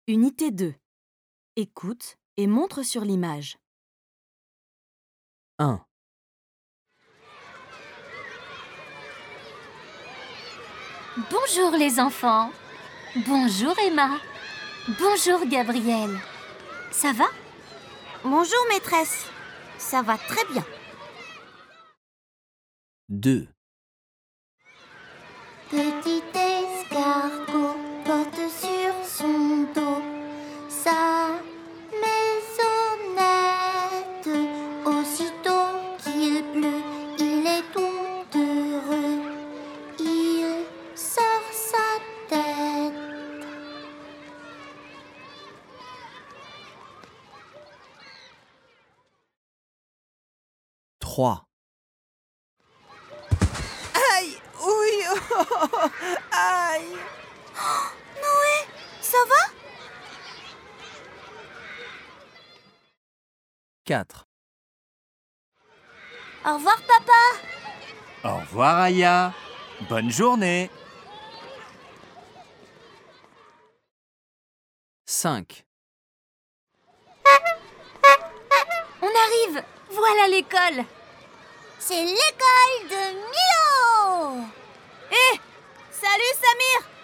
Unité 2. Écoute et montre sur l'image. 1, Bonjour les enfants. Bonjour Emma. Bonjour Gabriel. Ça va? Bonjour maîtresse, ça va très bien. 2, Petit escargot porte sur son dos sa maisonnette. Aussitôt qu'il pleut, il est tout heureux. Il sort sa tête. trois, Aïe, oui, aïe. Noé, ça va? 4, Au revoir papa. Au revoir Aya. Bonne journée. 5, On arrive. Voilà l'école. C'est l'école de Milo. Salut Samir.